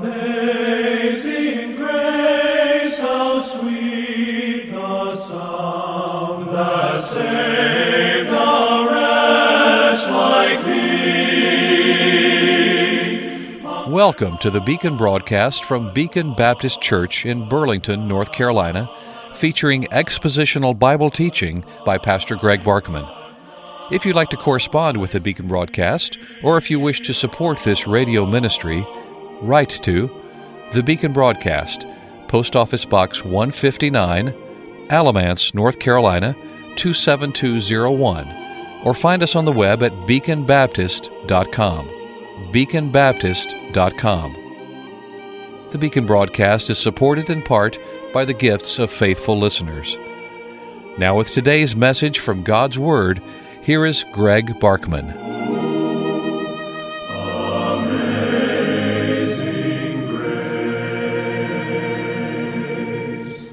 Amazing grace, how sweet the sound that saved a wretch like me. Welcome to the Beacon broadcast from Beacon Baptist Church in Burlington, North Carolina, featuring expositional Bible teaching by Pastor Greg Barkman. If you'd like to correspond with the Beacon broadcast, or if you wish to support this radio ministry, write to the Beacon Broadcast, Post Office Box 159, Alamance, North Carolina 27201, or find us on the web at beaconbaptist.com. beaconbaptist.com. The Beacon broadcast is supported in part by the gifts of faithful listeners. Now with today's message from God's Word, here is Greg Barkman. Amazing grace.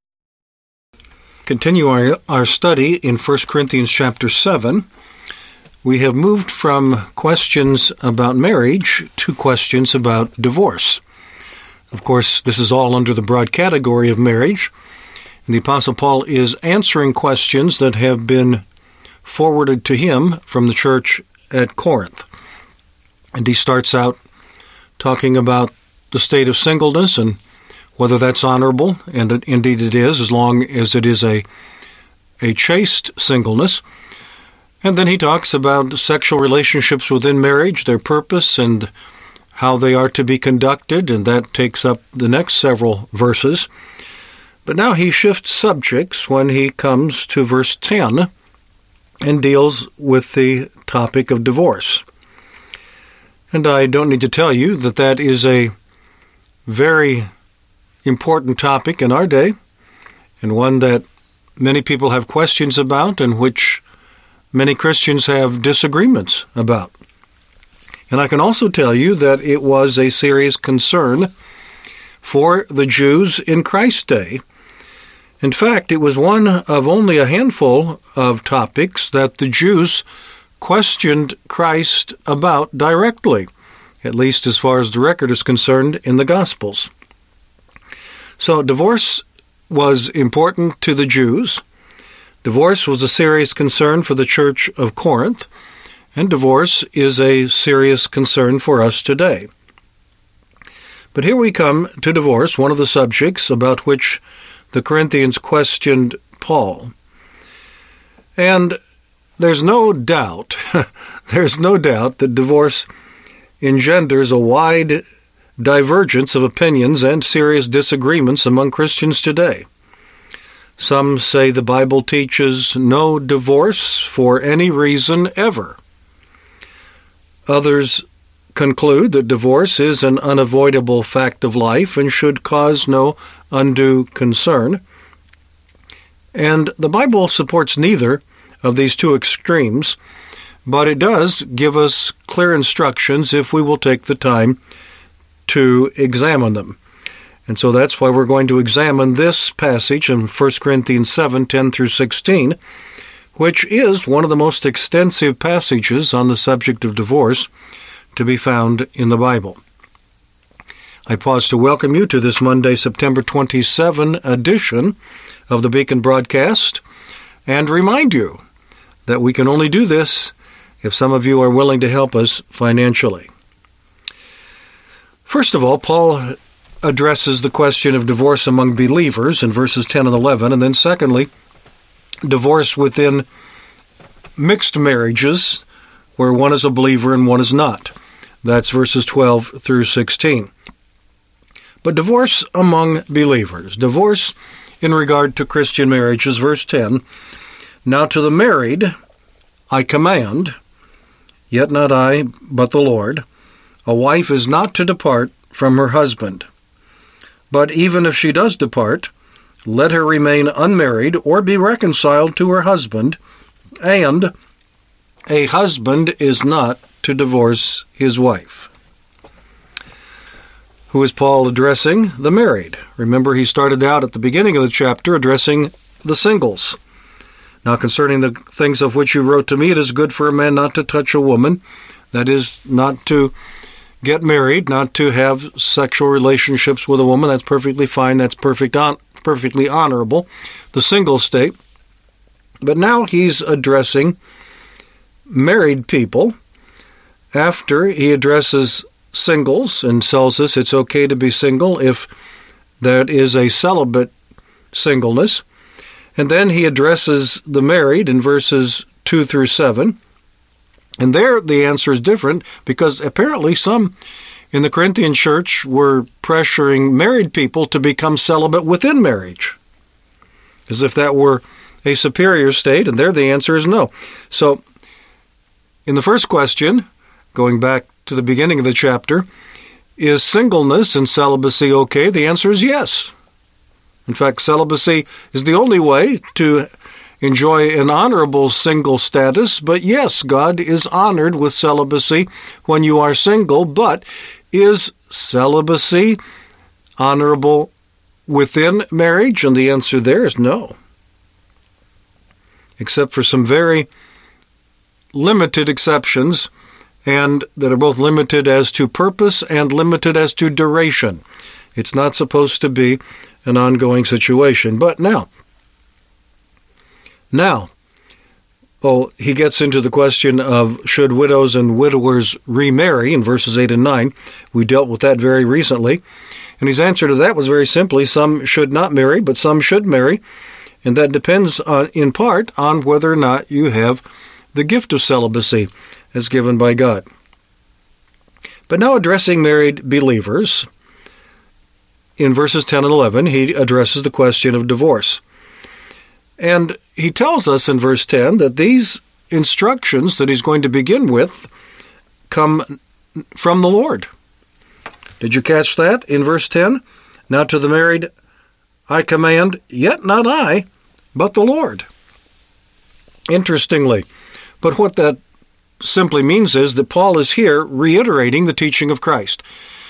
Continue our study in 1 Corinthians chapter 7. We have moved from questions about marriage to questions about divorce. Of course, this is all under the broad category of marriage. And the Apostle Paul is answering questions that have been forwarded to him from the church at Corinth. And he starts out talking about the state of singleness and whether that's honorable, and indeed it is, as long as it is a chaste singleness. And then he talks about sexual relationships within marriage, their purpose, and how they are to be conducted, and that takes up the next several verses. But now he shifts subjects when he comes to verse 10 and deals with the topic of divorce. And I don't need to tell you that that is a very important topic in our day, and one that many people have questions about and which many Christians have disagreements about. And I can also tell you that it was a serious concern for the Jews in Christ's day. In fact, it was one of only a handful of topics that the Jews questioned Christ about directly, at least as far as the record is concerned in the Gospels. So divorce was important to the Jews. Divorce was a serious concern for the church of Corinth, and divorce is a serious concern for us today. But here we come to divorce, one of the subjects about which the Corinthians questioned Paul. And there's no doubt that divorce engenders a wide divergence of opinions and serious disagreements among Christians today. Some say the Bible teaches no divorce for any reason ever. Others conclude that divorce is an unavoidable fact of life and should cause no undue concern. And the Bible supports neither of these two extremes, but it does give us clear instructions if we will take the time to examine them. And so that's why we're going to examine this passage in 1 Corinthians 7, 10 through 16, which is one of the most extensive passages on the subject of divorce to be found in the Bible. I pause to welcome you to this Monday, September 27 edition of the Beacon broadcast, and remind you that we can only do this if some of you are willing to help us financially. First of all, Paul addresses the question of divorce among believers in verses 10 and 11, and then secondly, divorce within mixed marriages where one is a believer and one is not. That's verses 12 through 16. But divorce among believers, divorce in regard to Christian marriages, verse 10, "Now to the married I command, yet not I, but the Lord, a wife is not to depart from her husband. But even if she does depart, let her remain unmarried or be reconciled to her husband, and a husband is not to divorce his wife." Who is Paul addressing? The married. Remember, he started out at the beginning of the chapter addressing the singles. "Now concerning the things of which you wrote to me, it is good for a man not to touch a woman," that is, not to get married, not to have sexual relationships with a woman. That's perfectly fine. That's perfectly honorable, the single state. But now he's addressing married people after he addresses singles and tells us it's okay to be single if that is a celibate singleness. And then he addresses the married in verses 2 through 7. And there the answer is different because apparently some in the Corinthian church were pressuring married people to become celibate within marriage, as if that were a superior state, and there the answer is no. So in the first question, going back to the beginning of the chapter, is singleness and celibacy okay? The answer is yes. In fact, celibacy is the only way to enjoy an honorable single status, but yes, God is honored with celibacy when you are single, but is celibacy honorable within marriage? And the answer there is no, except for some very limited exceptions, and that are both limited as to purpose and limited as to duration. It's not supposed to be an ongoing situation. But now, he gets into the question of should widows and widowers remarry in verses 8 and 9. We dealt with that very recently. And his answer to that was very simply, some should not marry, but some should marry. And that depends in part on whether or not you have the gift of celibacy as given by God. But now addressing married believers, in verses 10 and 11, he addresses the question of divorce. And he tells us in verse 10 that these instructions that he's going to begin with come from the Lord. Did you catch that in verse 10? Now to the married I command, yet not I, but the Lord. Interestingly, but what that simply means is that Paul is here reiterating the teaching of Christ.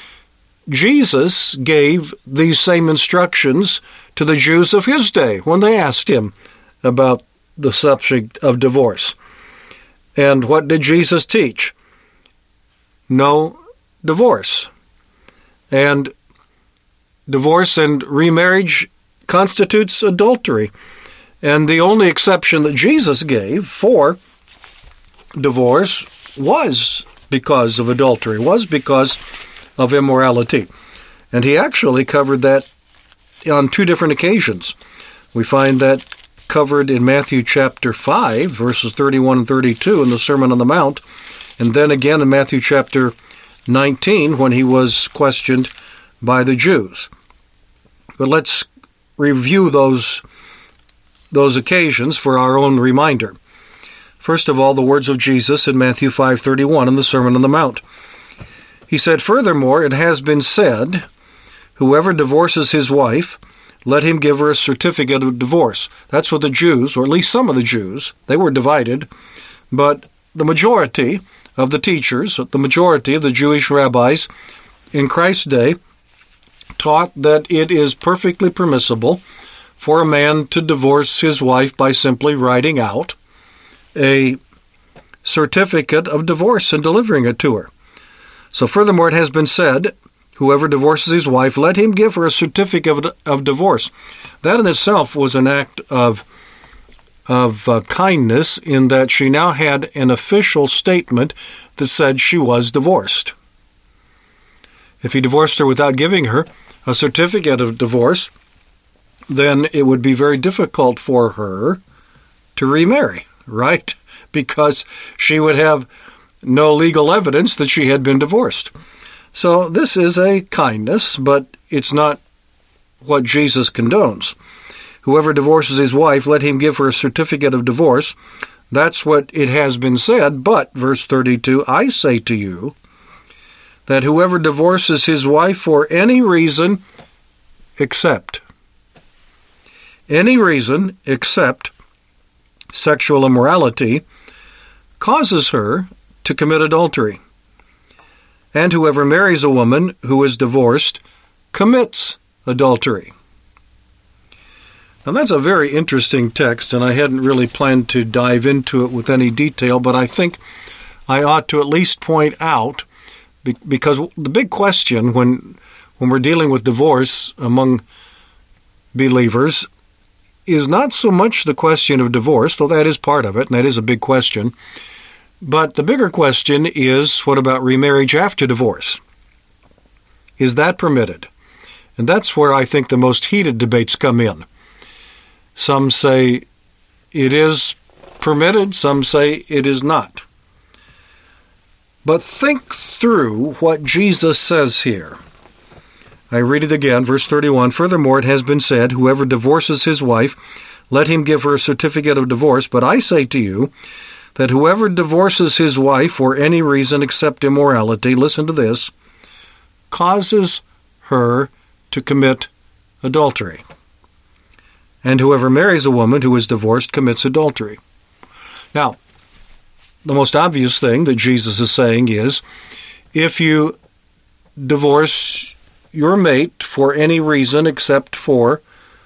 Jesus gave these same instructions to the Jews of his day when they asked him about the subject of divorce. And what did Jesus teach? No divorce. And divorce and remarriage constitutes adultery. And the only exception that Jesus gave for divorce was because of adultery, was because of immorality. And he actually covered that on two different occasions. We find that covered in Matthew chapter 5, verses 31 and 32 in the Sermon on the Mount, and then again in Matthew chapter 19 when he was questioned by the Jews. But let's review those occasions for our own reminder. First of all, the words of Jesus in Matthew 5:31 in the Sermon on the Mount. He said, "Furthermore, it has been said, whoever divorces his wife, let him give her a certificate of divorce." That's what the Jews, or at least some of the Jews, they were divided, but the majority of the teachers, the majority of the Jewish rabbis in Christ's day, taught that it is perfectly permissible for a man to divorce his wife by simply writing out a certificate of divorce and delivering it to her. So furthermore, it has been said, whoever divorces his wife, let him give her a certificate of divorce. That in itself was an act of kindness in that she now had an official statement that said she was divorced. If he divorced her without giving her a certificate of divorce, then it would be very difficult for her to remarry, right? Because she would have no legal evidence that she had been divorced. So this is a kindness, but it's not what Jesus condones. Whoever divorces his wife, let him give her a certificate of divorce. That's what it has been said, but, verse 32, I say to you that whoever divorces his wife for any reason except sexual immorality causes her to commit adultery. And whoever marries a woman who is divorced commits adultery. Now that's a very interesting text, and I hadn't really planned to dive into it with any detail, but I think I ought to at least point out Because the big question when we're dealing with divorce among believers is not so much the question of divorce, though that is part of it, and that is a big question. But the bigger question is, what about remarriage after divorce? Is that permitted? And that's where I think the most heated debates come in. Some say it is permitted, some say it is not. But think through what Jesus says here. I read it again, verse 31. Furthermore, it has been said, whoever divorces his wife, let him give her a certificate of divorce. But I say to you that whoever divorces his wife for any reason except immorality, listen to this, causes her to commit adultery. And whoever marries a woman who is divorced commits adultery. Now, the most obvious thing that Jesus is saying is, if you divorce your mate for any reason except for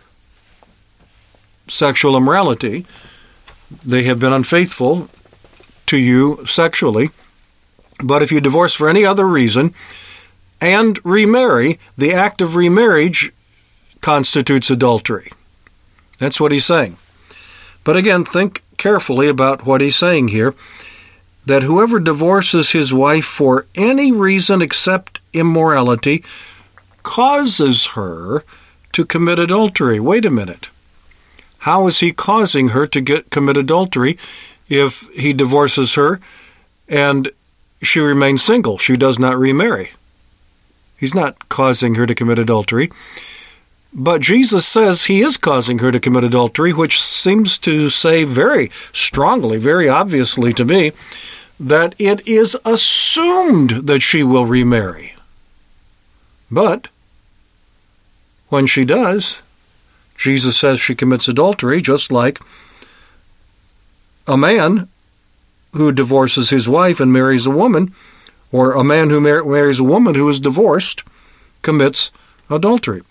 sexual immorality, they have been unfaithful to you sexually. But if you divorce for any other reason and remarry, the act of remarriage constitutes adultery. That's what he's saying. But again, think carefully about what he's saying here, that whoever divorces his wife for any reason except immorality causes her to commit adultery. Wait a minute. How is he causing her to commit adultery if he divorces her and she remains single? She does not remarry. He's not causing her to commit adultery. But Jesus says he is causing her to commit adultery, which seems to say very strongly, very obviously to me, that it is assumed that she will remarry. But when she does, Jesus says she commits adultery, just like a man who divorces his wife and marries a woman, or a man who marries a woman who is divorced, commits adultery.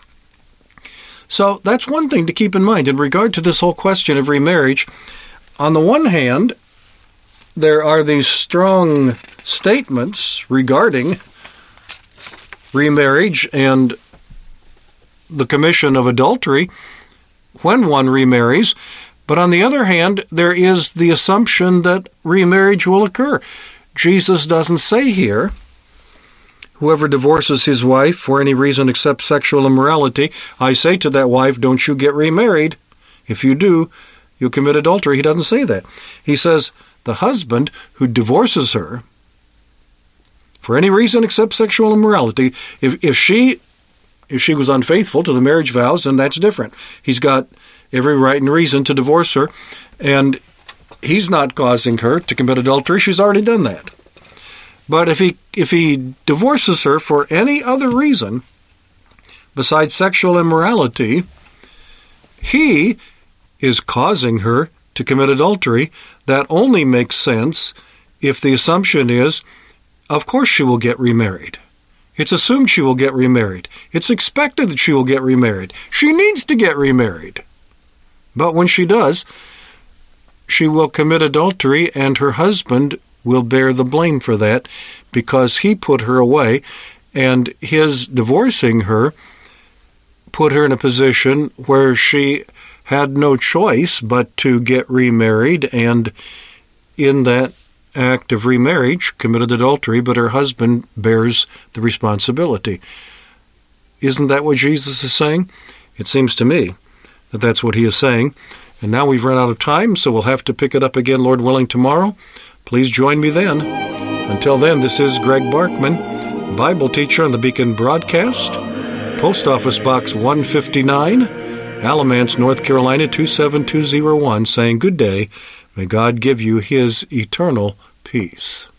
So that's one thing to keep in mind in regard to this whole question of remarriage. On the one hand, there are these strong statements regarding remarriage and the commission of adultery when one remarries. But on the other hand, there is the assumption that remarriage will occur. Jesus doesn't say here, whoever divorces his wife for any reason except sexual immorality, I say to that wife, don't you get remarried. If you do, you'll commit adultery. He doesn't say that. He says the husband who divorces her for any reason except sexual immorality, if she was unfaithful to the marriage vows, then that's different. He's got every right and reason to divorce her, and he's not causing her to commit adultery. She's already done that. But if he divorces her for any other reason besides sexual immorality, he is causing her to commit adultery. That only makes sense if the assumption is, of course she will get remarried. It's assumed she will get remarried. It's expected that she will get remarried. She needs to get remarried. But when she does, she will commit adultery, and her husband will bear the blame for that because he put her away, and his divorcing her put her in a position where she had no choice but to get remarried, and in that act of remarriage committed adultery, but her husband bears the responsibility. Isn't that what Jesus is saying? It seems to me that that's what he is saying. And now we've run out of time, so we'll have to pick it up again, Lord willing, tomorrow. Please join me then. Until then, this is Greg Barkman, Bible teacher on the Beacon Broadcast, Post Office Box 159, Alamance, North Carolina 27201, saying good day. May God give you his eternal peace.